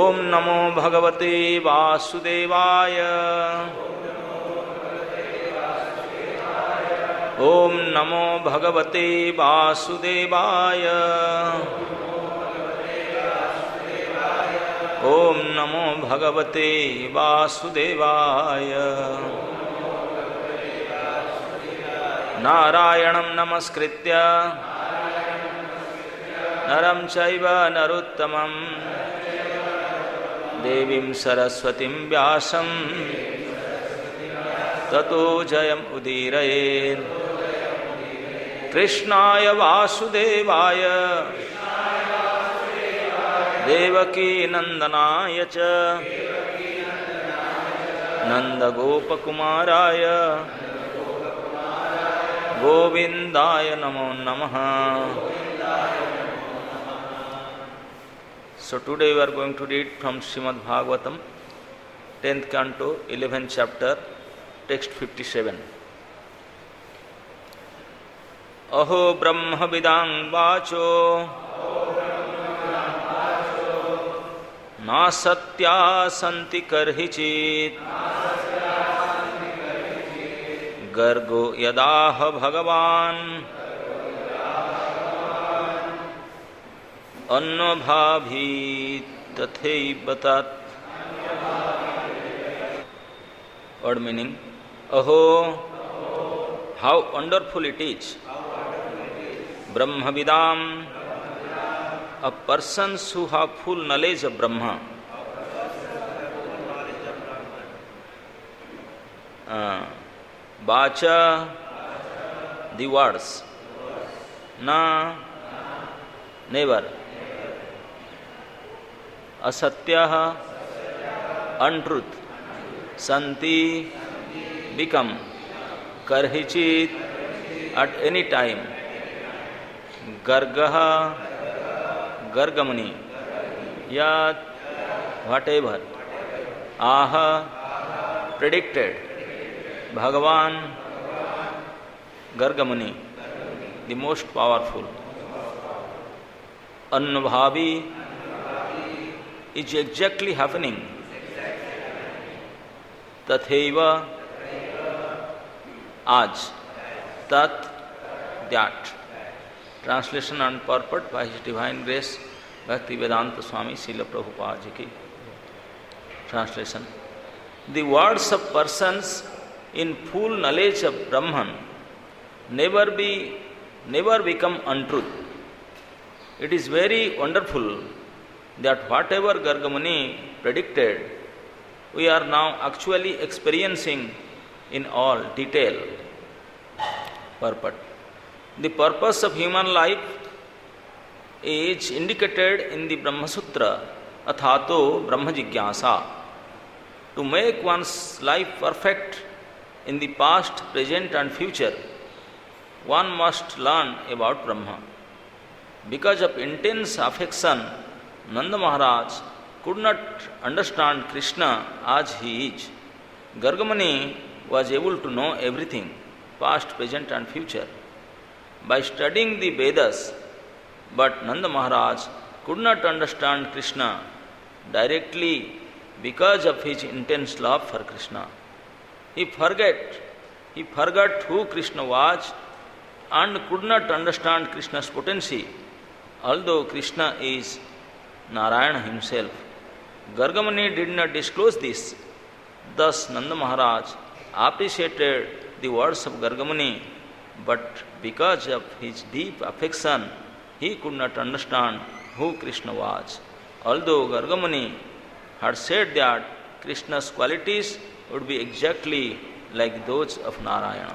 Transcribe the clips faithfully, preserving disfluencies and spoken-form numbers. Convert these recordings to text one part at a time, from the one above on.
ओम नमो भगवते वासुदेवाय। ओम नमो भगवते वासुदेवाय। ओम नमो भगवते वासुदेवाय। नारायणं नमस्कृत्य नरं चैव नरोत्तमं देवीं सरस्वतीं व्यासं ततो जयम् उदीरयेत्। कृष्णाय वासुदेवाय देवकी नंदनाय च नंदगोपकुमाराय गोविंदाय नमो नमः। So today we are going to read from Srimad Bhagavatam, tenth canto, eleventh chapter, text fifty-seven. Aho Brahma Vidang Vacho ना सत्या संति कर्हिचित् गर्गो यदाह भगवान् अन्नभाभि तथैव तत्। Word meaning: Aho, how wonderful it is! Brahmavidam, a persons who have full knowledge of Brahma. Uh, Vacha, the words. Na, never. Asatya, untruth. Santi, become. Karhichit, at any time. Gargaha, Gargamani, Yat, whatever. Aha, predicted. Bhagavan, Gargamani, the most powerful. Annabhavi is exactly happening. Tatheva, Aj, Tat, that. Translation and purport by His Divine Grace Bhaktivedanta Swami Srila Prabhupada Ji ki. Translation: the words of persons in full knowledge of Brahman never be, never become untruth. It is very wonderful that whatever Gargamuni predicted, we are now actually experiencing in all detail. Purport: the purpose of human life is indicated in the Brahma Sutra, Athato Brahma Jigyasa. To make one's life perfect in the past, present and future, one must learn about Brahma. Because of intense affection, Nanda Maharaj could not understand Krishna as he is. Gargamani was able to know everything, past, present and future, by studying the Vedas, but Nanda Maharaj could not understand Krishna directly because of his intense love for Krishna. He forgot, he forgot who Krishna was and could not understand Krishna's potency, although Krishna is Narayana himself. Gargamani did not disclose this. Thus Nanda Maharaj appreciated the words of Gargamani, but because of his deep affection, he could not understand who Krishna was. Although Gargamani had said that Krishna's qualities would be exactly like those of Narayana.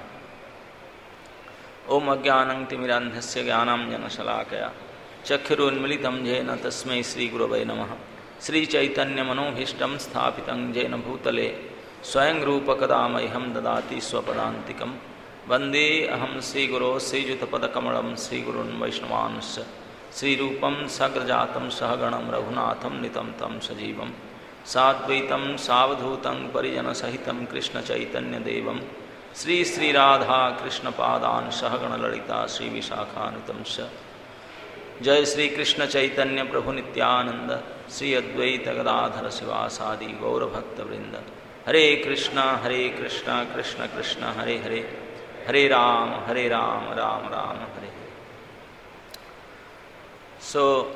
Om Ajnanam Timirandhasya Jnanam Janashalakaya Chakhirunmilitam Jena Tasmai Sri Gurave Namaha. Sri Chaitanya Manohishtam Sthapitam Jena Bhutale Swayam Rupa Kadamayham Dadati Swapadantikam Vande Aham Sri Guru Sri Jutapadakamram Sri Gurun Vaishnavanasya Sri Rupam Sagrajatam Sahaganam Raghunatham Nitam Tam Sajivam Sadvaitam Savadhutam Parijana Sahitam Krishna Chaitanya Devam Sri Sri Radha Krishna Padan Sahagana Lalita Sri Vishakhanutam Jai Sri Krishna Chaitanya Prabhu Nityananda Sri Advaita Gadadhara Sivasadi Gaura Bhakta Vrinda. Hare Krishna, Hare Krishna, Krishna Krishna, Hare Hare, Hare Ram, Hare Ram, Ram Ram, Hare Hare. So,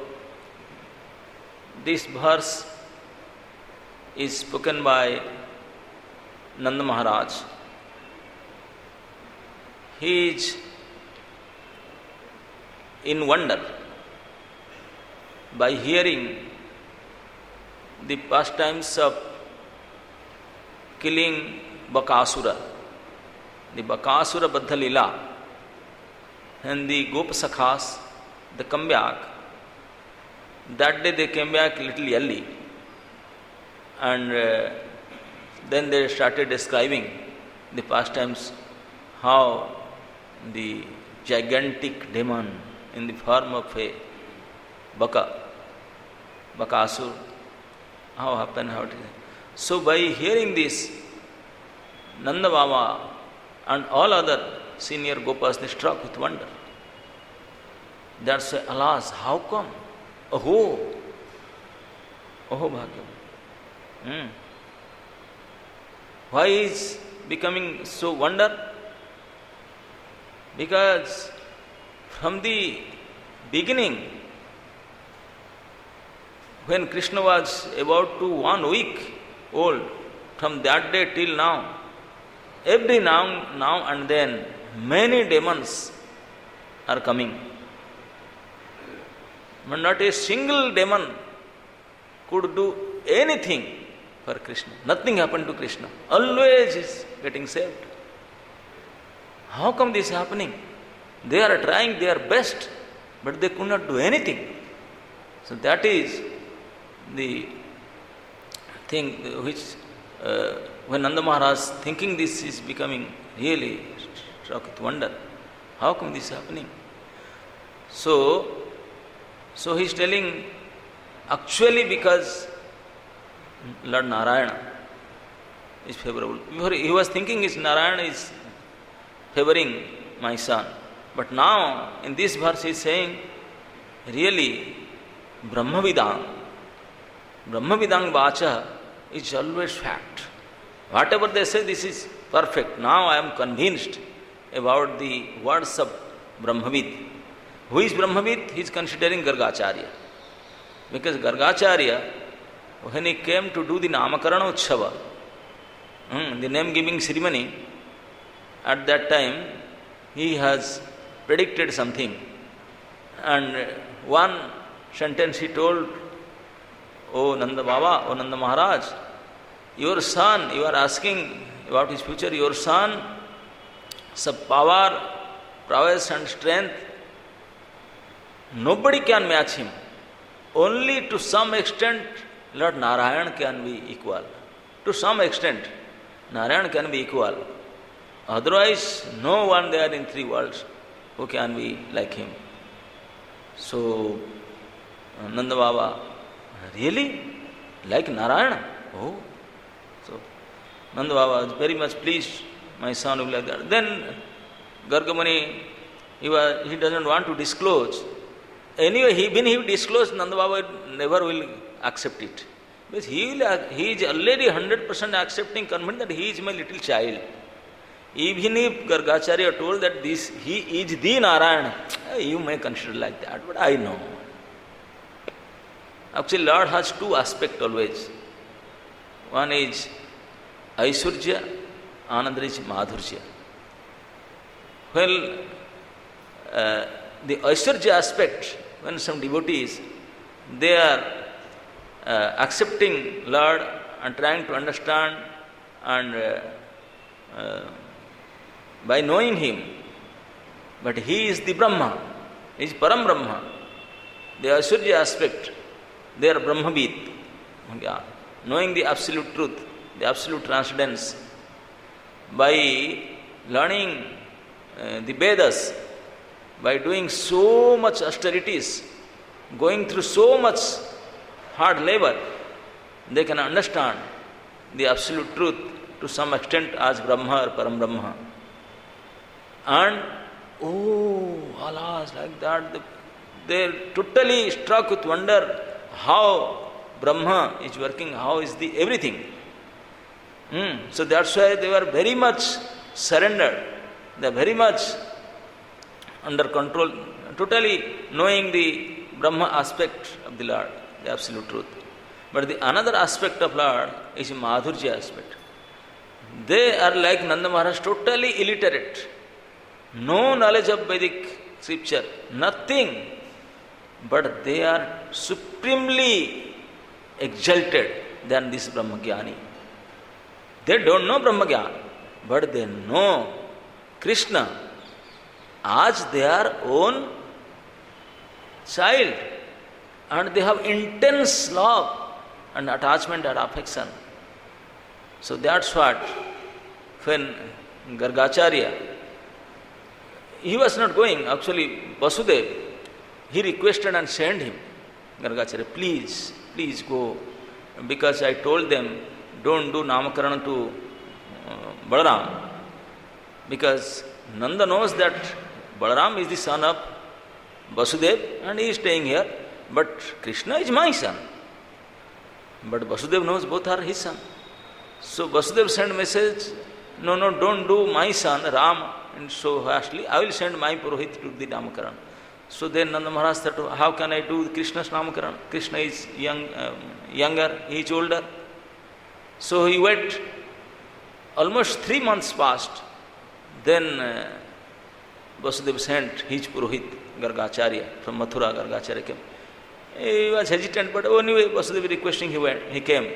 this verse is spoken by Nanda Maharaj. He is in wonder by hearing the pastimes of killing Bakasura, the Bakasura Baddha Lila, and the Gopasakhas, they come back. That day they came back a little early, and uh, then they started describing the pastimes, how the gigantic demon in the form of a Baka, Bakasur, how happened, how it is. So by hearing this, Nanda Baba and all other senior Gopas, they struck with wonder. That's why, alas, how come? Oho, oho Bhagyam. Hmm. Why is becoming so wonder? Because from the beginning, when Krishna was about to one week old, from that day till now, every now, now and then, many demons are coming. But not a single demon could do anything for Krishna. Nothing happened to Krishna. Always is getting saved. How come this is happening? They are trying their best, but they could not do anything. So that is the thing which, uh, when Nanda Maharaj thinking this is becoming really struck with wonder. How come this is happening? So, so he is telling, actually because Lord Narayana is favorable. He was thinking is Narayana is favoring my son. But now, in this verse, he is saying, really, Brahmavidang, Brahmavidang Vacha is always fact. Whatever they say, this is perfect. Now I am convinced about the words of Brahmavid. Who is Brahmavid? He is considering Gargacharya. Because Gargacharya, when he came to do the Namakarana Utshava, hmm, the name-giving ceremony, at that time, he has predicted something. And one sentence he told, O Nanda Baba, O Nanda Maharaj, your son, you are asking about his future, your son, sub power, prowess and strength, nobody can match him. Only to some extent, Lord Narayan can be equal. To some extent, Narayan can be equal. Otherwise, no one there in three worlds who can be like him. So, Nanda Baba, really? Like Narayana? Oh. So, Nanda Baba was very much pleased, my son will be like that. Then, Gargamuni, he, was, he doesn't want to disclose. Anyway, he, when he disclosed, Nanda Baba never will accept it. Because he, will, he is already one hundred percent accepting, convinced that he is my little child. Even if Gargacharya told that this he is the Narayana, you may consider like that, but I know. Actually, Lord has two aspects always. One is Aishwarya, another is Madhurya. Well, uh, the Aishwarya aspect, when some devotees, they are uh, accepting Lord and trying to understand and uh, uh, by knowing Him, but He is the Brahma, He is Param Brahma. The Aishwarya aspect, they are Brahmavid, yeah. Knowing the absolute truth, the absolute transcendence. By learning uh, the Vedas, by doing so much austerities, going through so much hard labor, they can understand the absolute truth to some extent as Brahma or Param Brahma. And, oh, alas, like that, they're totally struck with wonder how Brahma is working, how is the everything. Hmm. So that's why they were very much surrendered. They are very much under control, totally knowing the Brahma aspect of the Lord, the absolute truth. But the another aspect of Lord is Madhurya aspect. They are like Nanda Maharaj, totally illiterate. No knowledge of Vedic scripture, nothing. But they are supremely exalted than this Brahmagyani. They don't know Brahmagyan, but they know Krishna as their own child. And they have intense love and attachment and affection. So that's what, when Gargacharya, he was not going, actually Vasudev, he requested and sent him, Gargacharya, please, please go, because I told them, don't do Namakarana to uh, Balaram, because Nanda knows that Balaram is the son of Vasudev and he is staying here, but Krishna is my son. But Vasudev knows both are his son. So Vasudev sent message, no, no, don't do my son Ram and so harshly, I will send my Purohit to the Namakarana. So then Nanda Maharaj said, how can I do Krishna's Namakarana? Krishna is young, um, younger, he is older. So he wait, almost three months passed. Then uh, Vasudev sent his Purohit, Gargacharya, from Mathura. Gargacharya came. He was hesitant, but anyway, Vasudev requesting, he went, he came.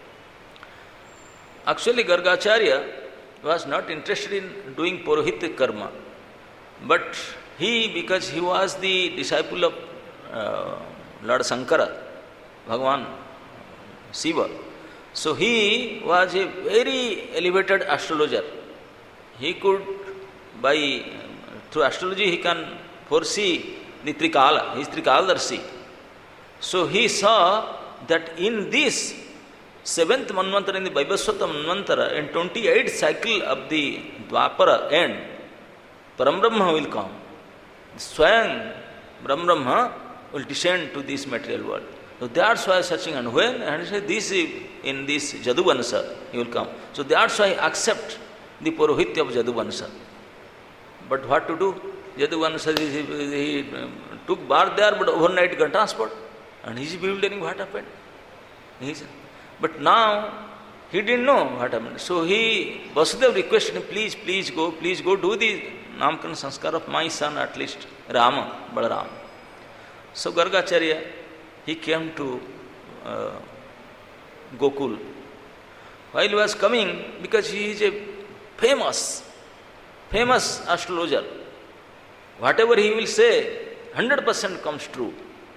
Actually, Gargacharya was not interested in doing Purohit karma, but he, because he was the disciple of uh, Lord Sankara, Bhagavan Shiva, so he was a very elevated astrologer. He could, by, through astrology, he can foresee the Trikala, he is Trikaladarshi. So he saw that in this seventh Manvantara, in the Vaibhaswata Manvantara, in twenty-eighth cycle of the Dwapara end, Parambrahma will come. Swayam Brahma will descend to this material world. So that's why searching, and when, and he said, this is in this Jaduvansa, he will come. So that's why I accept the Purohitya of Jaduvansa. But what to do? Jaduvansa, he, he took birth there, but overnight got transport. And he is bewildering what happened. He said, but now he didn't know what happened. So he, Vasudev requested him, please, please go, please go do the Namakarana Sanskar of my son at least, Rama, Balaram. So Gargacharya, he came to uh, Gokul. While he was coming, because he is a famous, famous astrologer, whatever he will say, one hundred percent comes true.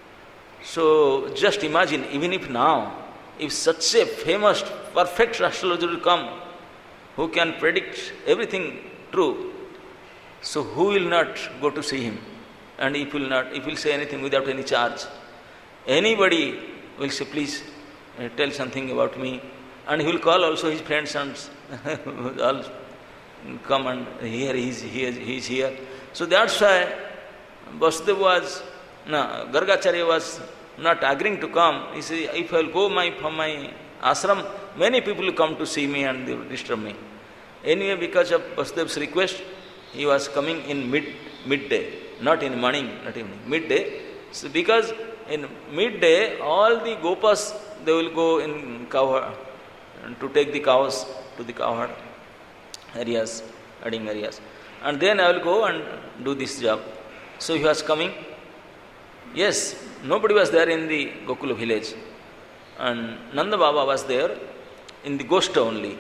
So just imagine, even if now, if such a famous, perfect astrologer will come, who can predict everything true, so who will not go to see him? And if will not, if will say anything without any charge, anybody will say, please uh, tell something about me. And he will call also his friends and all come and here he is, he is, he is here. So that's why Vasudeva was, no, Gargacharya was not agreeing to come. He said, if I will go my, from my ashram, many people will come to see me and they will disturb me. Anyway, because of Vasudev's request, he was coming in mid midday, not in morning, not evening, midday. So because in midday, all the gopas, they will go in cow to take the cows to the cow herd areas, herding areas. And then I will go and do this job. So he was coming. Yes, nobody was there in the Gokula village. And Nanda Baba was there in the Goshta only.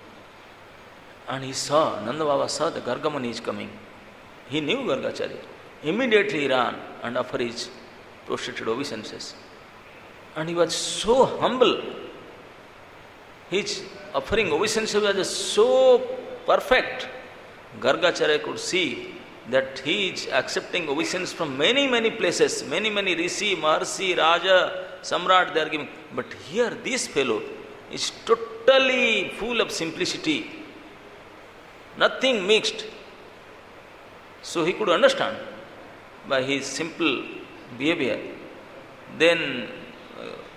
And he saw, Nanda Baba saw the Gargamuni is coming. He knew Gargacharya. Immediately he ran and offered his prostrated obeisances. And he was so humble. His offering obeisances was so perfect. Gargacharya could see that he is accepting obeisance from many, many places. Many, many Rishi, Maharshi, Raja, Samrat they are giving. But here this fellow is totally full of simplicity. Nothing mixed. So he could understand by his simple behavior. Then uh,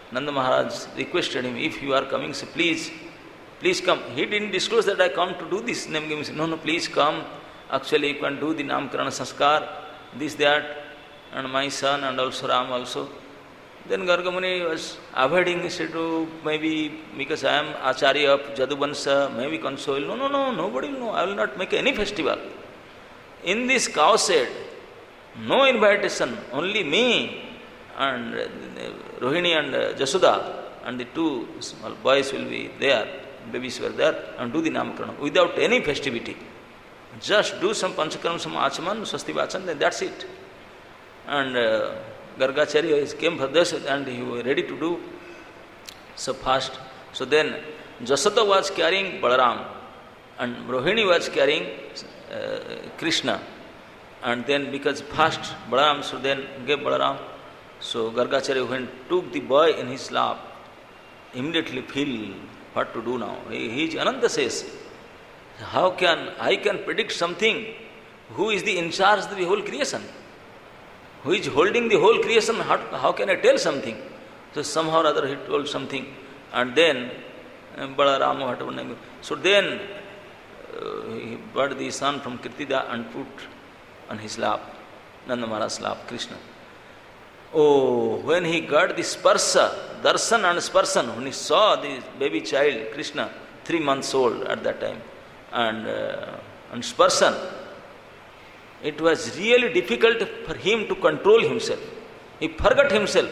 Nanda Maharaj requested him, if you are coming, so please, please come. He didn't disclose that I come to do this name giving. No, no, please come. Actually, you can do the Namkarana Sanskar, this, that, and my son, and also Ram also. Then Garga Muni was avoiding. He said, oh, maybe because I am Acharya of Jaduvansa, maybe console. No, no, no, nobody will know. I will not make any festival. In this cow shed, no invitation, only me and Rohini and Jasuda and the two small boys will be there, babies were there, and do the Namakarana without any festivity. Just do some Panchakaram, some Achaman, Swasti Vachan, then that's it. And uh, Gargacharya came for this and he was ready to do so fast. So then Jasada was carrying Balaram and Rohini was carrying uh, Krishna. And then because fast Balaram, so then gave Balaram. So Gargacharya went, took the boy in his lap, immediately feel what to do now. He, he is Ananta says, how can I can predict something? Who is the in charge of the whole creation? Who is holding the whole creation? How, how can I tell something? So somehow or other he told something. And then Balaram, whatever name. So then uh, he brought the son from Kirtida and put on his lap, Nanda Maharaj's lap, Krishna. Oh, when he got the sparsa, darshan and sparsan, when he saw the baby child, Krishna, three months old at that time, and, uh, and sparsan, it was really difficult for him to control himself. He forgot himself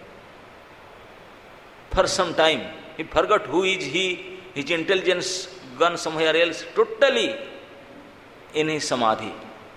for some time. He forgot who is he, his intelligence gone somewhere else, totally in his samadhi.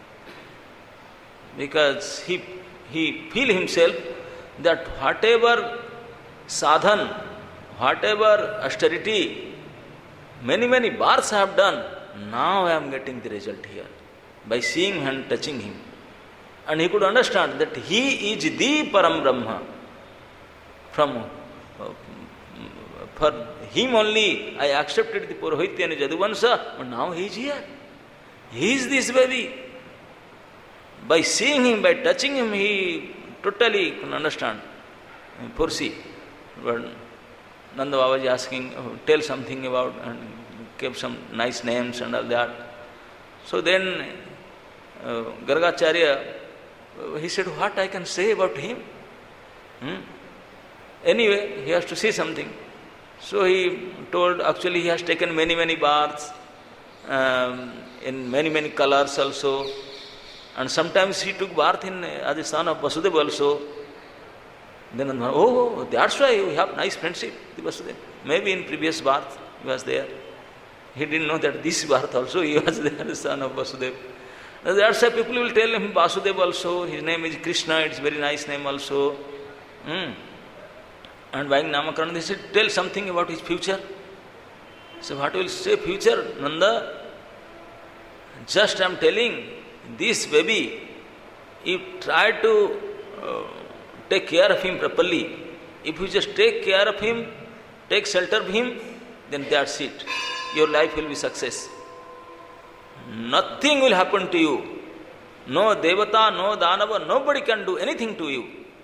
Because he he feel himself that whatever sadhan, whatever austerity, many, many bars I have done, now I am getting the result here by seeing him and touching him. And he could understand that he is the Param Brahma. From, uh, for him only I accepted the Purohitya and Jaduvansa, but now he is here. He is this baby. By seeing him, by touching him, he totally can understand, foresee. But Nanda Babaji asking, oh, tell something about, and gave some nice names and all that. So then, uh, Gargacharya, uh, he said, what I can say about him? Hmm? Anyway, he has to say something. So he told, actually he has taken many, many baths, um, in many, many colors also. And sometimes he took bath in as the son of Vasudeva also. Then, oh, that's why we have nice friendship with Vasudeva. Maybe in previous birth he was there. He didn't know that this birth also he was there, the son of Vasudeva. That's why people will tell him Vasudeva also, his name is Krishna, it's a very nice name also. Hmm. And buying Namakarana, they said, tell something about his future. So what will say future, Nanda? Just I am telling, this baby, if try to uh, take care of him properly, if you just take care of him, take shelter of him, then that's it. Your life will be success. Nothing will happen to you. No Devata, no Danava, nobody can do anything to you.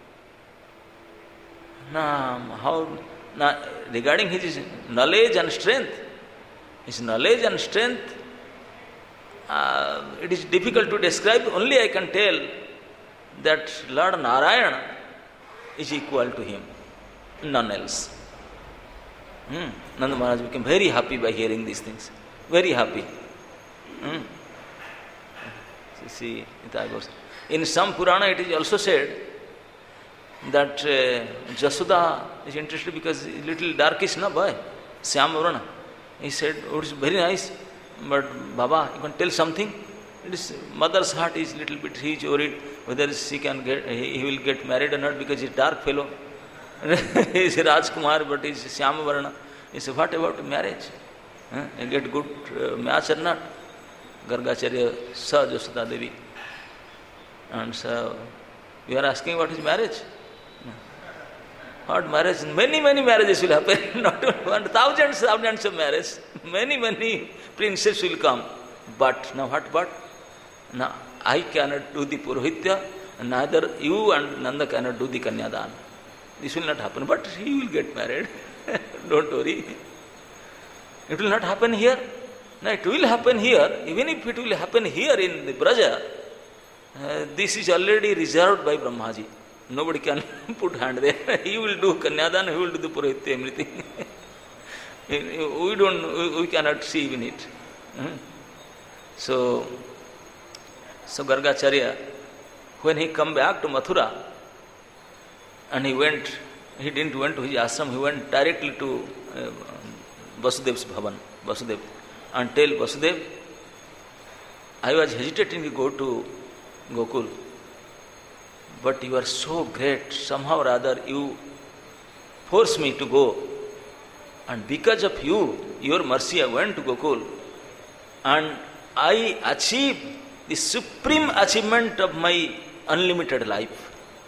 Now, how, now, regarding his knowledge and strength, his knowledge and strength, Uh, it is difficult to describe, only I can tell that Lord Narayana is equal to him, none else. Hmm. Nanda Maharaj became very happy by hearing these things, very happy. Hmm. See, in some Purana it is also said that uh, Jasuda is interested because he is little darkish, na boy, Syam Varana. He said, oh, it's very nice. But Baba, you can tell something. His mother's heart is little bit, he is worried whether she can get, he, he will get married or not because he is dark fellow. He is Rajkumar, but he is Syama Varna. He said, what about marriage? Huh? You get good uh, match or not? Gargacharya saw Jasudha Devi. And so, we are asking about his marriage. What marriage? Many, many marriages will happen. Not one, thousands, thousands of marriages. Many, many princes will come. But, now what but? Now, I cannot do the Purohitya, neither you and Nanda cannot do the Kanyadan. this will not happen, but he will get married. Don't worry. It will not happen here. No, it will happen here. Even if it will happen here in the Braja, uh, this is already reserved by Brahmaji. Nobody can put hand there. He will do Kanyadan, he will do the Purohitya, everything. we don't, we cannot see even it. Hmm? So, so Gargacharya, when he come back to Mathura, and he went, he didn't went to his ashram, he went directly to uh, Vasudev's Bhavan, Vasudev, and tell Vasudev, I was hesitating to go to Gokul, but you are so great, somehow or other you forced me to go, and because of you, your mercy, I went to Gokul, and I achieved the supreme achievement of my unlimited life.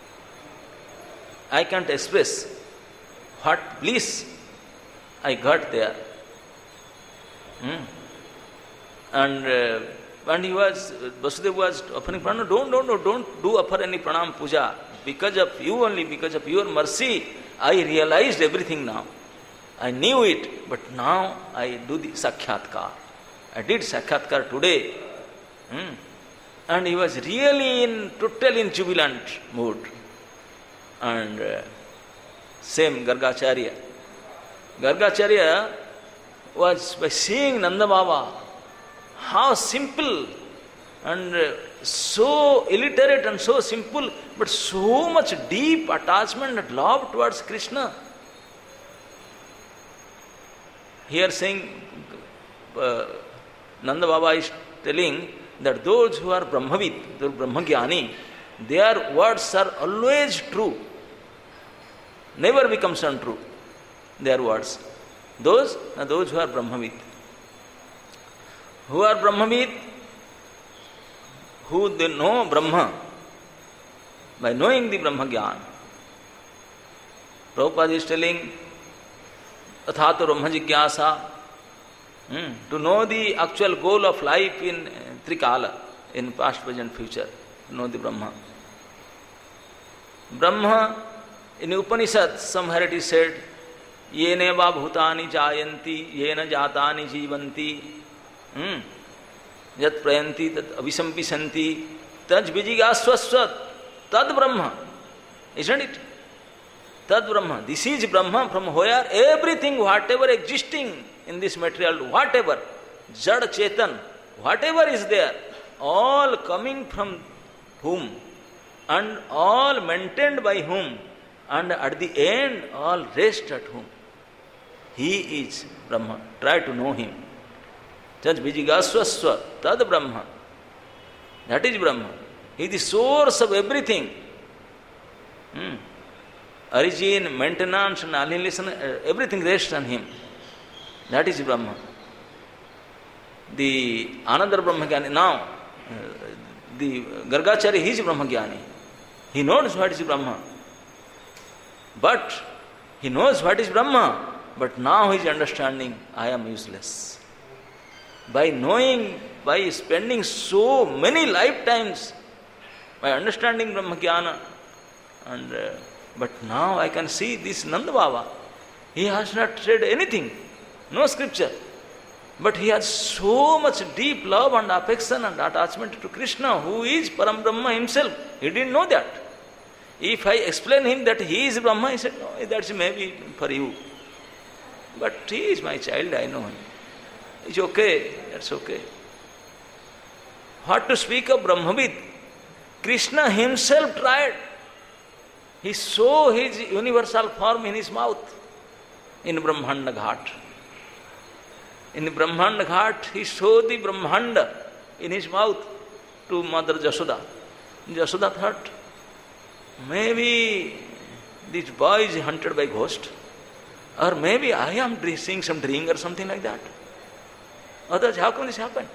I can't express what bliss I got there. Hmm. And uh, and he was, Vasudeva was offering pranam. Don't, don't, don't, don't do offer any pranam puja. Because of you only, because of your mercy, I realized everything now. I knew it, but now I do the sakyatkar. I did sakyatkar today. Hmm. And he was really in total in jubilant mood. And uh, same Gargacharya. Gargacharya was by seeing Nanda Baba, how simple and uh, so illiterate and so simple, but so much deep attachment and love towards Krishna. Here saying, uh, Nanda Baba is telling that those who are Brahmavid, those Brahmagyani, their words are always true. Never becomes untrue, their words. Those are those who are Brahmavid. Who are Brahmavid? Who they know Brahma by knowing the Brahma Gyan. Prabhupada is telling, Athata Brahma Jigyasa, hmm, to know the actual goal of life in Trikala, in past, present, future, to know the Brahma. Brahma, in Upanishad, somewhere it is said, Yene va bhutani jayanti, yena jatani jivanti, hmm, yat prayanti, tat avisampisanti, taj vijigasvasvat, tad Brahma. Isn't it? Tad Brahma. This is Brahma from where everything, whatever existing in this material, whatever, Jad Chetan, whatever is there, all coming from whom, and all maintained by whom, and at the end all rest at whom. He is Brahma. Try to know him. Tad vijigasvasva, tad Brahma. That is Brahma. He is the source of everything. Hmm. Origin, maintenance and annihilation, everything rests on him. That is Brahma. The another Brahmagyani, now, the Gargacharya, he is Brahmagyani. He knows what is Brahma. But, he knows what is Brahma, but now he is understanding, I am useless. By knowing, by spending so many lifetimes, by understanding Brahmagyana, and uh, but now I can see this Nanda Baba. He has not said anything, no scripture. But he has so much deep love and affection and attachment to Krishna, who is Param Brahma himself. He didn't know that. If I explain him that he is Brahma, he said, no, that's maybe for you. But he is my child, I know him. It's okay, that's okay. What to speak of Brahmavid? Krishna himself tried. He saw his universal form in his mouth, in Brahmanda Ghat. In Brahmanda Ghat, he showed the Brahmanda in his mouth to Mother Jasoda. Jasoda thought, maybe this boy is hunted by ghost, or maybe I am seeing some dream or something like that. Others, how can this happen?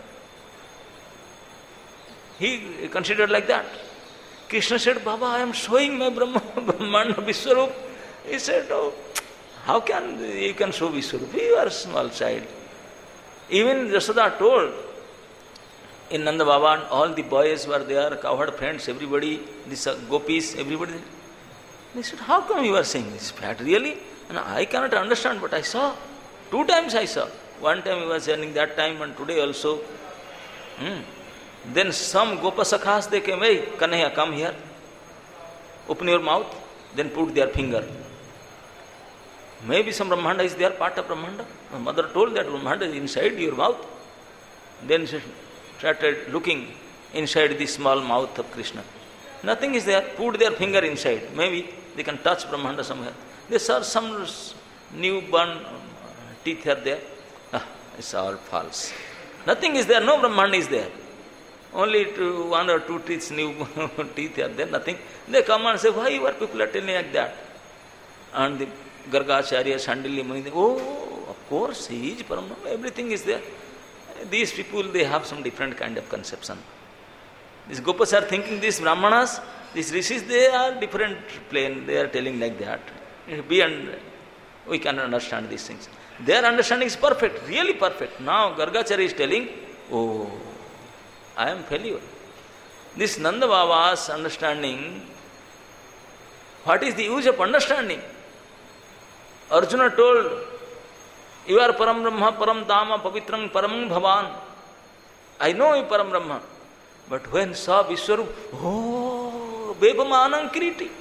He considered like that. Krishna said, Baba, I am showing my Brahma, Brahmanda Vishwarup. He said, oh, how can you can show Vishwarup? You are a small child. Even Jasoda told, in Nanda Baba, all the boys were there, cowherd friends, everybody, the gopis, everybody. They said, how come you are saying this fat? Really? And I cannot understand, but I saw. Two times I saw. One time he was saying that time and today also. Hmm. Then some Gopasakhas, they came, hey, Kanhaiya, come here. Open your mouth. Then put their finger. Maybe some Brahmanda is there, part of Brahmanda. My mother told that Brahmanda is inside your mouth. Then she started looking inside the small mouth of Krishna. Nothing is there. Put their finger inside. Maybe they can touch Brahmanda somewhere. They saw some newborn teeth are there. Ah, it's all false. Nothing is there. No Brahmanda is there. Only two, one or two teeth, new teeth are there. Nothing. They come and say, why your people are telling like that? And the Gargacharya, Shandilya Muni, they, oh, of course, he is Parabrahma. Everything is there. These people, they have some different kind of conception. These Gopas are thinking, these Brahmanas, these Rishis, they are different plane. They are telling like that. Beyond, we can understand these things. Their understanding is perfect, really perfect. Now Gargacharya is telling, oh, I am failure. This Nanda Baba's understanding, what is the use of understanding? Arjuna told, you are Param Brahma, Param Dhamma, Pavitram, Param Bhavan. I know you Param Brahma. But when saw Vishwarup, oh, Bebamanam Kiriti.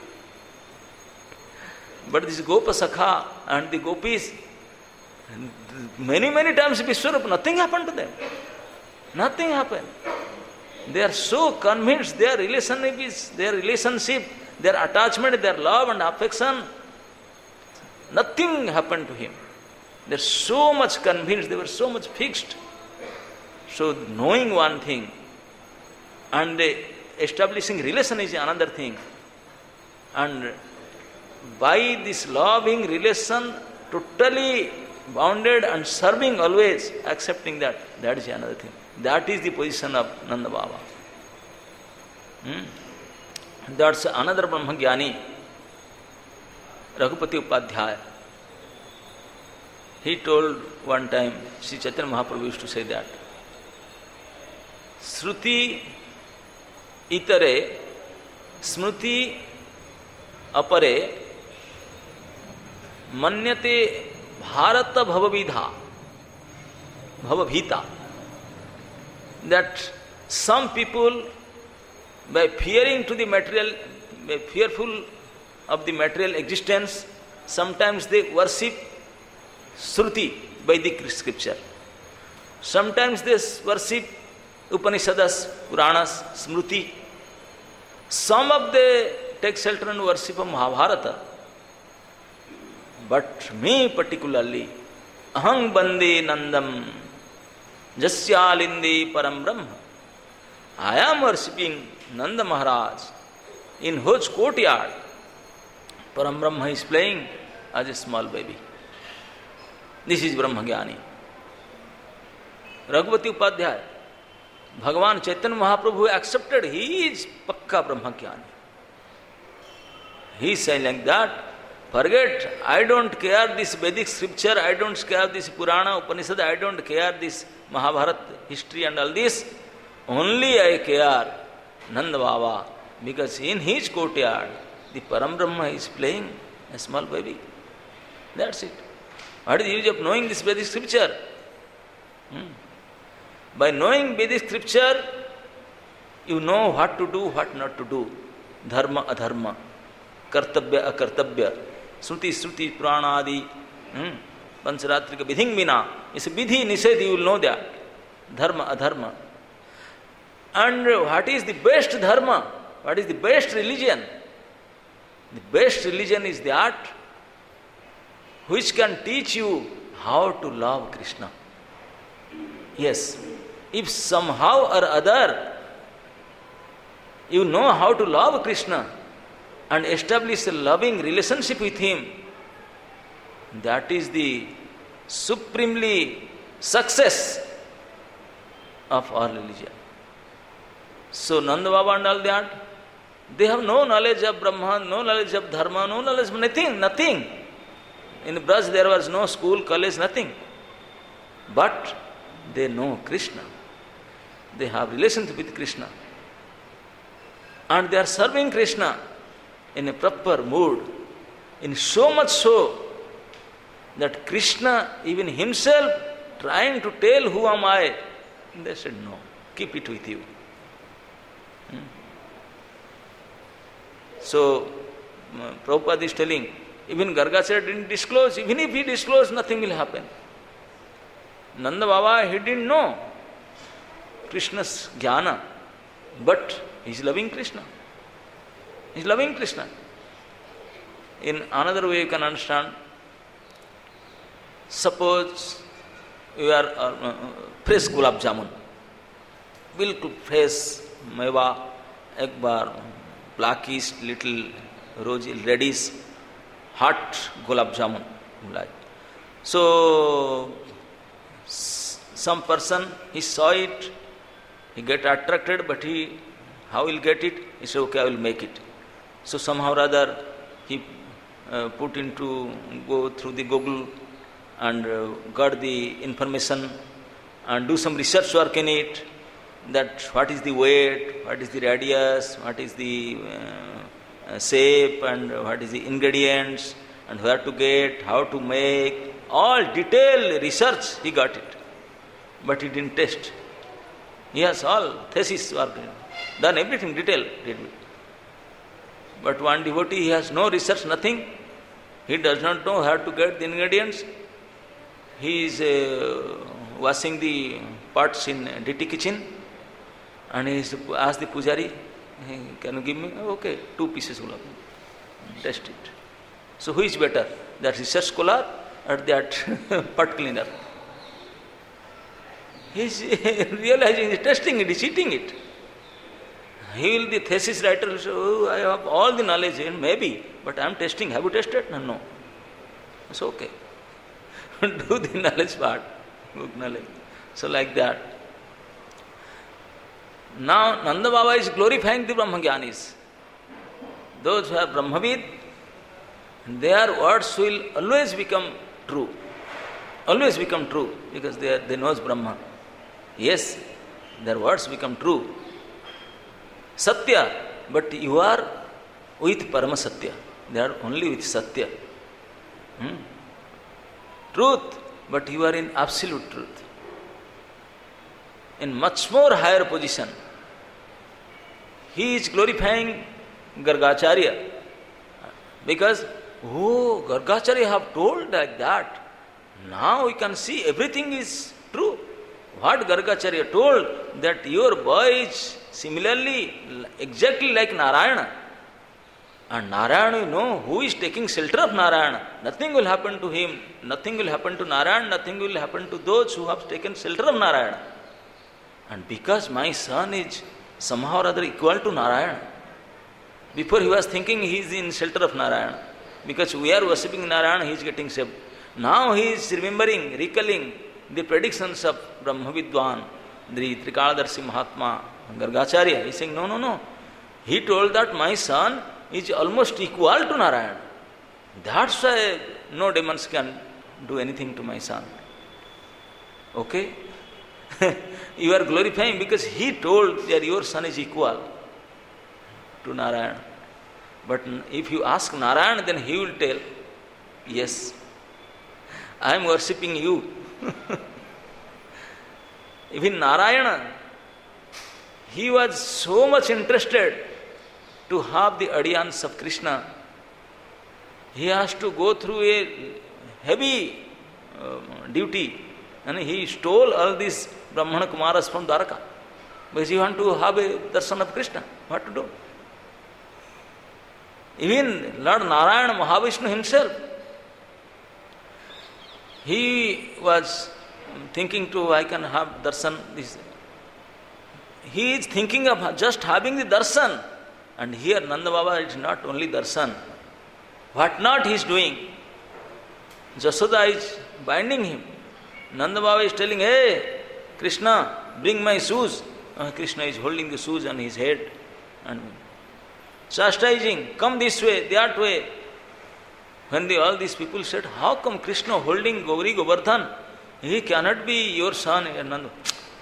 But this Gopasakha and the Gopis, many, many times Vishwarup, nothing happened to them. Nothing happened. They are so convinced their relationship is, their relationship, their attachment, their love and affection, nothing happened to him. They are so much convinced, they were so much fixed. So knowing one thing and establishing relation is another thing. And by this loving relation, totally bounded and serving always, accepting that, that is another thing. That is the position of Nanda Baba. Hmm? That's another Brahmagyani, Raghupati Upadhyaya. He told one time, Sri Chaitanya Mahaprabhu used to say that, Shruti itare, smruti apare, manyate bharata bhavavidha, bhavabhita. That some people, by fearing to the material, by fearful of the material existence, sometimes they worship Shruti, Vedic scripture. Sometimes they worship Upanishadas, Puranas, Smruti. Some of them take shelter and worship of Mahabharata. But me particularly, Ahang Bande Nandam, Jasyalindi Param Brahma. I am worshipping Nanda Maharaj in whose courtyard Param Brahma is playing as a small baby. This is Brahmagyani. Raghupati Upadhyaya, Bhagavan Chaitanya Mahaprabhu accepted, he is Pakka Brahmagyani. He is saying like that, forget, I don't care this Vedic scripture, I don't care this Purana, Upanishad, I don't care this Mahabharata history and all this. Only I care Nanda Baba, because in his courtyard, the Param Brahma is playing a small baby. That's it. What is the use of knowing this Vedic scripture? Hmm. By knowing Vedic scripture, you know what to do, what not to do. Dharma, adharma, kartabya, akartabya, sruti, sruti, purana, adi, hmm. Pancharatrika, vidhing vina. It's a vidhi, nishedhi, you will know that. Dharma, adharma. And what is the best dharma? What is the best religion? The best religion is that which can teach you how to love Krishna. Yes, if somehow or other you know how to love Krishna and establish a loving relationship with Him, that is the supremely success of our religion. So Nanda Baba and all that, they have no knowledge of Brahma, no knowledge of Dharma, no knowledge of nothing, nothing. In Braj there was no school, college, nothing. But they know Krishna. They have relationship with Krishna. And they are serving Krishna in a proper mood, in so much so that Krishna even himself trying to tell who am I, they said no, keep it with you. Hmm? So uh, Prabhupada is telling, even Gargacharya didn't disclose, even if he disclosed, nothing will happen. Nanda Baba, he didn't know Krishna's jnana, but he is loving Krishna. He is loving Krishna. In another way you can understand, suppose you are uh, uh, fresh gulab jamun, bilkul fresh mewa, ek bar blackish, little rosy, reddish, hot gulab jamun. Like. So some person, he saw it, he get attracted, but he, how will get it? He said, okay, I will make it. So somehow or other, he uh, put into, go through the Google and uh, got the information and do some research work in it, that what is the weight, what is the radius, what is the uh, uh, shape, and what is the ingredients, and where to get, how to make, all detailed research he got it. But he didn't test. He has all thesis work, done everything detailed. But one devotee, he has no research, nothing. He does not know how to get the ingredients. He is uh, washing the pots in D T kitchen, and he is asked the pujari, hey, can you give me? Okay, two pieces gulab. Test it. So who is better, that research scholar or that pot cleaner? He is realizing, he is testing it, he is eating it. He will, the thesis writer will say, oh, I have all the knowledge, maybe, but I am testing. Have you tested? No, no. It's okay. Do the knowledge part, book knowledge. So like that. Now Nanda Baba is glorifying the Brahmagyanis. Those who are Brahmavid, their words will always become true. Always become true, because they, are, they knows Brahma. Yes, their words become true. Satya, but you are with Parama Satya. They are only with Satya. Hmm? Truth, but you are in absolute truth. In much more higher position. He is glorifying Gargacharya. Because, oh, Gargacharya have told like that. Now we can see everything is true. What Gargacharya told, that your boy is similarly, exactly like Narayana. And Narayana, you know, who is taking shelter of Narayana? Nothing will happen to him, nothing will happen to Narayana, nothing will happen to those who have taken shelter of Narayana. And because my son is somehow or other equal to Narayana, before he was thinking he is in shelter of Narayana, because we are worshipping Narayana, he is getting saved. Now he is remembering, recalling the predictions of Brahmavidwan, the Trikaladarshi Mahatma, Gargacharya. He is saying, no, no, no. He told that my son is almost equal to Narayana. That's why no demons can do anything to my son. Okay? You are glorifying because he told that your son is equal to Narayana. But if you ask Narayana, then he will tell, yes, I am worshipping you. Even Narayana, he was so much interested to have the audience of Krishna. He has to go through a heavy uh, duty, and he stole all these Brahmana Kumaras from Dwarka because he want to have a darshan of Krishna. What to do? Even Lord Narayana Mahavishnu himself, he was thinking to, I can have darshan. This. He is thinking of just having the darshan. And here Nanda Baba is not only darshan. What not he is doing? Jasoda is binding him. Nanda Baba is telling, hey, Krishna, bring my shoes. Uh, Krishna is holding the shoes on his head and chastising, come this way, that way. When the, all these people said, how come Krishna holding Gauri Govardhan? He cannot be your son. And Nanda,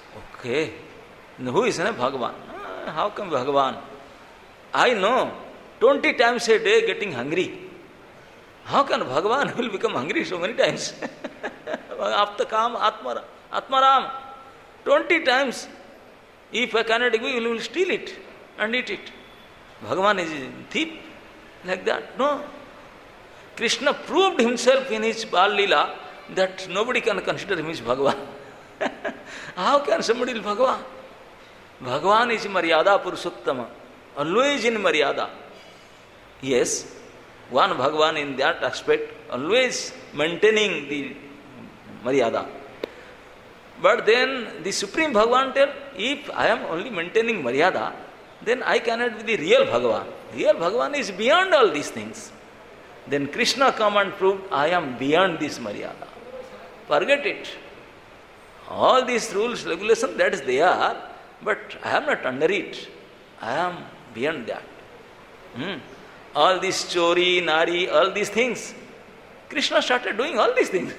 okay, who is ne? Bhagavan. Ah, how come Bhagavan? I know twenty times a day getting hungry. How can Bhagavan will become hungry so many times? Aptakam, Atmara, Atmaram. twenty times. If I cannot give, you will steal it and eat it. Bhagavan is a thief like that. No. Krishna proved himself in his Bal Leela that nobody can consider him as Bhagavan. How can somebody be Bhagavan? Bhagavan is Maryada Purushottama, always in Maryada. Yes, one Bhagavan in that aspect, always maintaining the Maryada. But then the Supreme Bhagavan tell, if I am only maintaining Maryada, then I cannot be the real Bhagavan. Real Bhagavan is beyond all these things. Then Krishna come and proved, I am beyond this Maryada. Forget it. All these rules, regulations, that is there, but I am not under it. I am beyond that. Hmm. All this chori, nari, all these things. Krishna started doing all these things.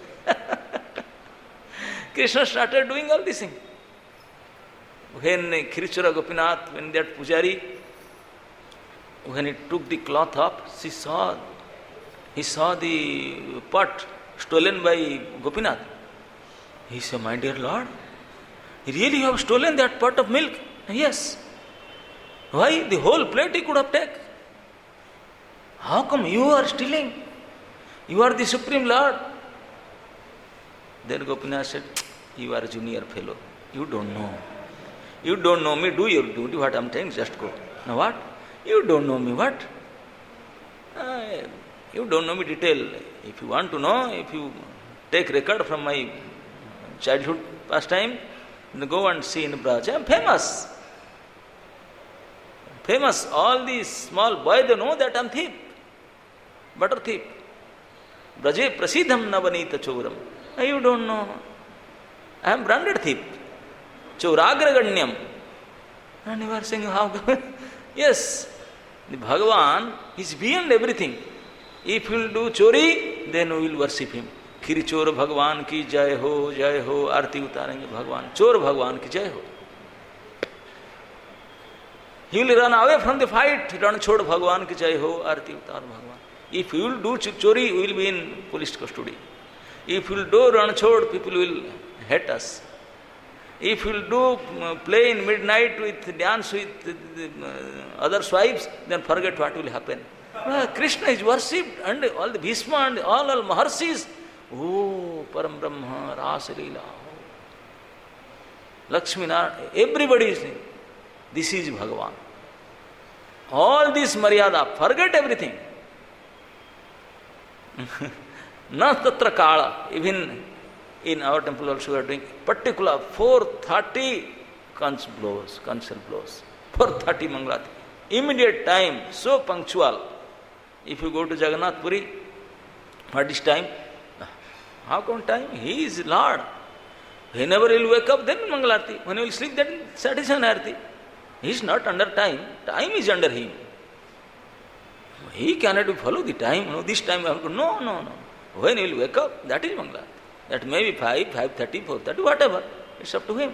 Krishna started doing all these things. When Khirichara Gopinath, when that Pujari, when he took the cloth up, she saw, he saw the pot stolen by Gopinath. He said, my dear Lord, really you have stolen that pot of milk? Yes. Why? The whole plate he could have taken. How come you are stealing? You are the Supreme Lord. Then Gopinath said, you are a junior fellow. You don't know. You don't know me. Do your duty. What I am saying, just go. Now what? You don't know me. What? Uh, you don't know me detail. If you want to know, if you take record from my childhood pastime, then go and see in Braj. I am famous. Famous. All these small boys, they know that I am thief. Butter thief. Braje prasidham navanita choram. You don't know. I am branded thief. Choragraganyam. And you are saying, how? Yes. The Bhagavan is beyond everything. If you will do chori, then we will worship him. Khiri chor Bhagavan ki jai ho, jai ho, arti utarenge Bhagavan. Chor Bhagavan ki jai ho. He will run away from the fight. Run chod Bhagavan ki jai ho, arti utar Bhagavan. If you will do chori, we will be in police custody. If you will do run chod, people will hate us. If you will do play in midnight with dance with uh, other wives, then forget what will happen. Uh, Krishna is worshipped and all the Bhishma and all, all Maharshis. Oh, Param Brahma, Rasa Leela. Lakshmi Narayana, everybody is saying, this is Bhagavan. All this Maryada, forget everything. Na tatra kala, even in our temple also we are doing particular four thirty conch blows, conchal blows. four thirty Mangalati. Immediate time, so punctual. If you go to Jagannath Puri, what is time? How come time? He is Lord. Whenever he will wake up, then Mangalarti. When he will sleep, then Satishan Arti. He is not under time. Time is under him. He cannot follow the time. No, this time I have to. No, no, no. When he will wake up, that is Mangalarti. That may be five, five thirty, four thirty, whatever. It's up to him.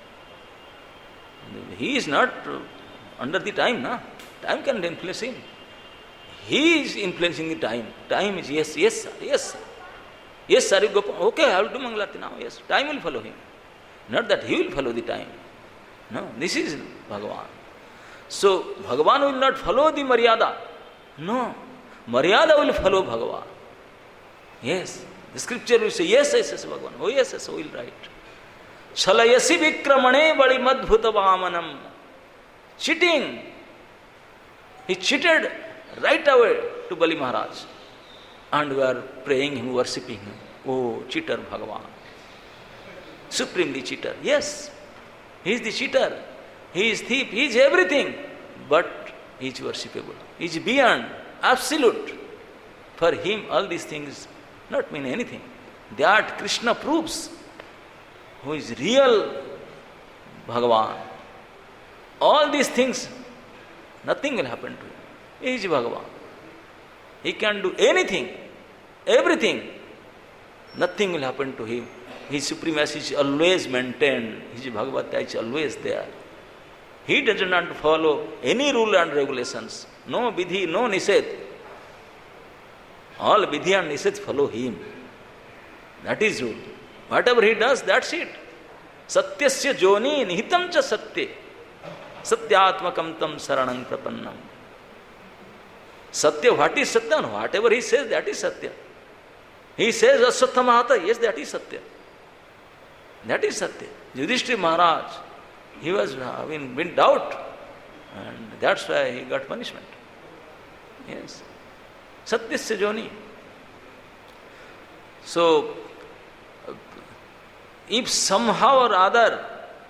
He is not under the time, na? Time can influence him. He is influencing the time. Time is yes, yes, sir, yes, sir. Yes, sir, you go. Okay, I will do Mangalarti now. Yes, time will follow him. Not that he will follow the time. No, this is Bhagavan. So, Bhagavan will not follow the Maryada. No, Maryada will follow Bhagavan. Yes, the scripture will say, yes, yes, yes, Bhagavan. Oh, yes, yes, so will write. Chalayasi vikramane badi madbhuta vamanam. Cheating. He cheated right away to Bali Maharaj. And we are praying him, worshipping him. Oh, cheater Bhagavan. Supremely cheater. Yes, he is the cheater. He is thief. He is everything. But he is worshipable. He is beyond, absolute. For him, all these things not mean anything. That Krishna proves who is real Bhagavan. All these things, nothing will happen to him. He is Bhagavan. He can do anything, everything. Nothing will happen to him. His supremacy is always maintained. His Bhagavata is always there. He does not follow any rule and regulations. No vidhi, no nised. All vidhi and nised follow him. That is rule. Whatever he does, that's it. Satyasya joni nihitam cha satye. Satyatmakam tam saranam prapannam. Satya, what is Satya? Whatever he says, that is Satya. He says Aswatthama, yes, that is Satya. That is Satya. Yudhishthira Maharaj, he was in, in doubt, and that's why he got punishment. Yes. Satyasya joni. So, if somehow or other,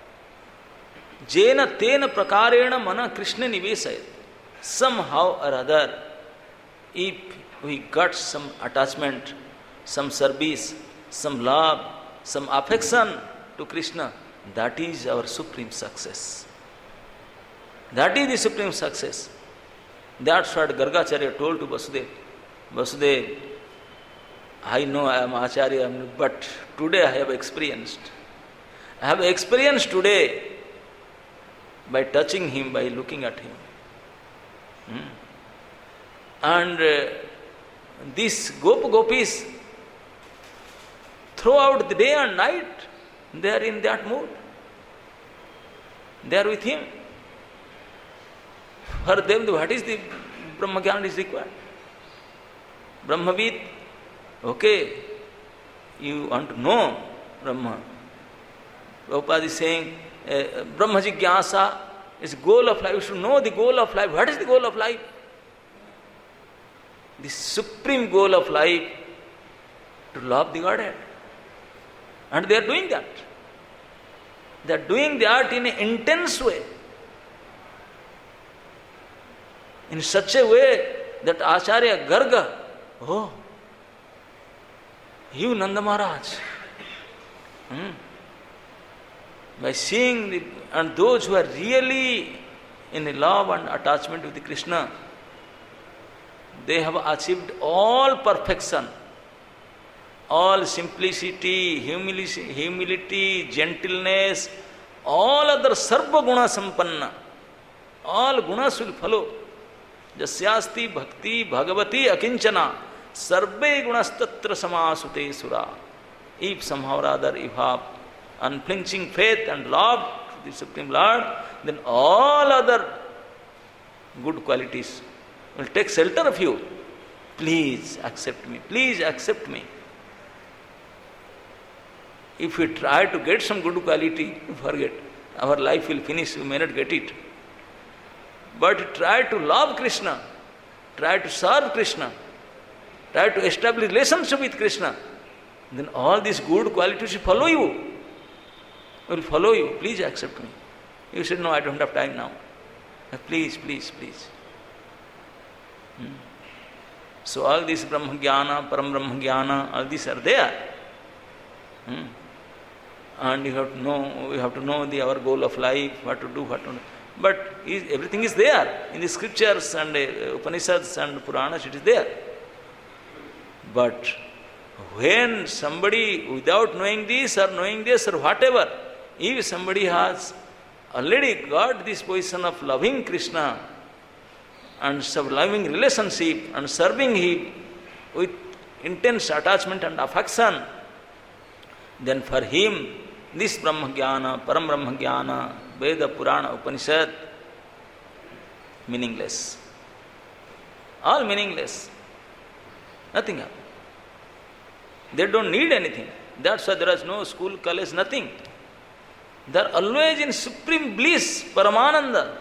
jena tena prakarena mana Krishna nivesayat, somehow or other, if we got some attachment, some service, some love, some affection to Krishna, that is our supreme success. That is the supreme success. That's what Gargacharya told to Vasudeva. Vasudeva, I know I am Acharya, but today I have experienced. I have experienced today by touching him, by looking at him. Hmm. And uh, these Gop Gopis, throughout the day and night, they are in that mood. They are with him. For them, what is the Brahmagyan is required? Brahmavid, okay, you want to know Brahma. Prabhupada is saying, uh, Brahma Jigyasa is goal of life. You should know the goal of life. What is the goal of life? The supreme goal of life, to love the Godhead. And they are doing that. They are doing that in an intense way. In such a way that Acharya Garga, oh, you Nanda Maharaj, hmm, by seeing the, and those who are really in love and attachment with the Krishna, they have achieved all perfection, all simplicity, humility, humility, gentleness, all other sarva guna sampanna, all gunas will follow. Jasyasti bhakti bhagavati akinchana sarve gunastatra samasute sura. If somehow or other you have unflinching faith and love to the Supreme Lord, then all other good qualities will take shelter of you. Please accept me. Please accept me. If we try to get some good quality, forget. Our life will finish, we may not get it. But try to love Krishna, try to serve Krishna, try to establish relationship with Krishna, then all these good qualities will follow you. Will follow you. Please accept me. You said, no, I don't have time now. Please, please, please. Hmm. So all these Brahma Jnana, Param Brahma Jnana, all these are there. Hmm. And you have to know, you have to know the our goal of life, what to do, what to do. But is, everything is there in the scriptures and uh, Upanishads and Puranas, it is there. But when somebody, without knowing this or knowing this or whatever, if somebody has already got this position of loving Krishna and loving relationship and serving him with intense attachment and affection, then for him this Brahma Jnana, Param Brahma Jnana, Veda, Purana, Upanishad, meaningless. All meaningless. Nothing happens. They don't need anything. That's why there is no school, college, nothing. They are always in supreme bliss, Paramananda.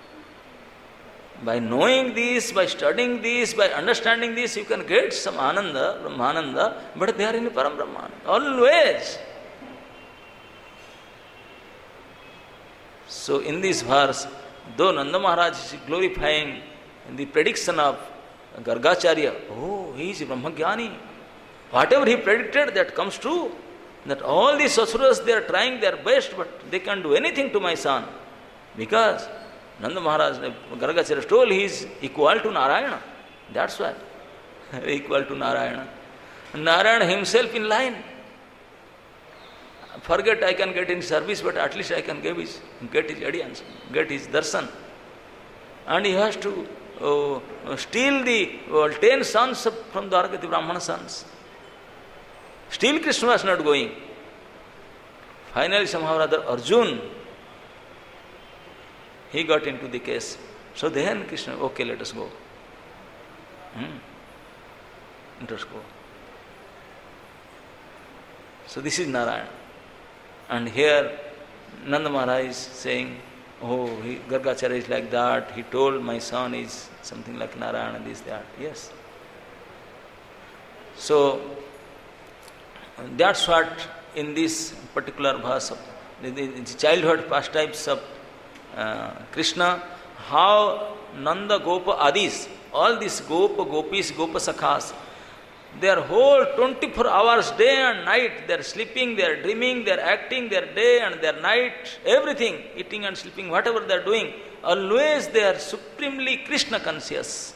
By knowing this, by studying this, by understanding this, you can get some Ananda, Brahmananda, but they are in Param Brahman. Always. So in this verse, though Nanda Maharaj is glorifying the prediction of Gargacharya, oh, he is Brahmagyani. Whatever he predicted, that comes true. That all these asuras, they are trying their best, but they can't do anything to my son. Because Nanda Maharaj, Gargacharya told he is equal to Narayana. That's why. Equal to Narayana. Narayana himself in line. Forget I can get in service, but at least I can give his, get his audience, get his darshan. And he has to oh, steal the well, ten sons from Dwarka, the Brahmana sons. Still Krishna was not going. Finally, somehow or other, Arjun, he got into the case. So then Krishna, okay, let us go. Hmm. Let us go. So this is Narayana. And here Nanda Maharaj is saying, oh, he, Gargacharya is like that. He told my son is something like Narayana, this, that. Yes. So that's what in this particular verse of the, the, the childhood pastimes of uh, Krishna, how Nanda Gopa Adis, all these Gopa, Gopis, Gopa Sakhas, their whole twenty-four hours, day and night, they are sleeping, they are dreaming, they are acting, their day and their night, everything, eating and sleeping, whatever they are doing, always they are supremely Krishna conscious.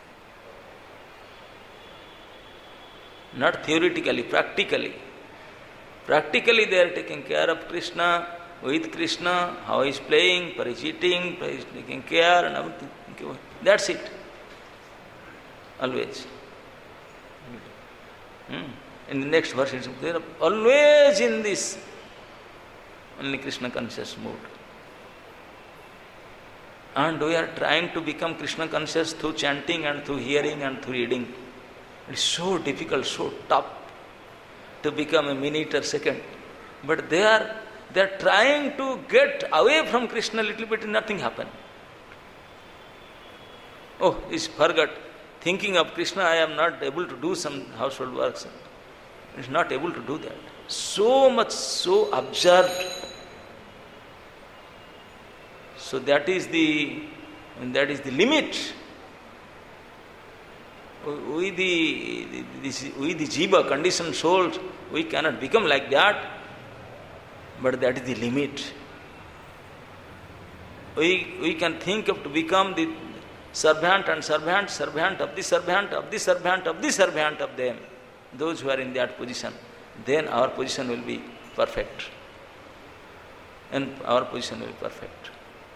Not theoretically, practically. Practically they are taking care of Krishna, with Krishna, how he is playing, parichiting, taking care and everything. That's it. Always. Hmm. In the next verse, they are always in this only Krishna conscious mood. And we are trying to become Krishna conscious through chanting and through hearing and through reading. It is so difficult, so tough to become a minute or second. But they are they are trying to get away from Krishna a little bit, nothing happen. Oh, is forgot. Thinking of Krishna, I am not able to do some household works. He is not able to do that. So much, so absurd. So that is the that is the limit. We the, the we the jiva, conditioned souls, we cannot become like that. But that is the limit. We we can think of to become the servant and servant, servant of the servant, of the servant, of the servant of them. Those who are in that position, then our position will be perfect. And our position will be perfect.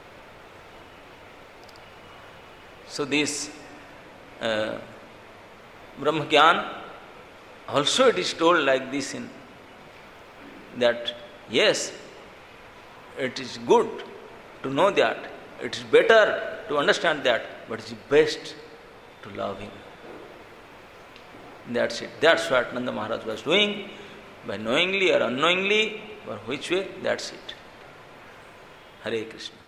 So this uh, Brahma Gyan, also it is told like this in that, yes, it is good to know that, it is better to understand that, but it is best to love him. That's it. That's what Nanda Maharaj was doing, by knowingly or unknowingly, or which way, that's it. Hare Krishna.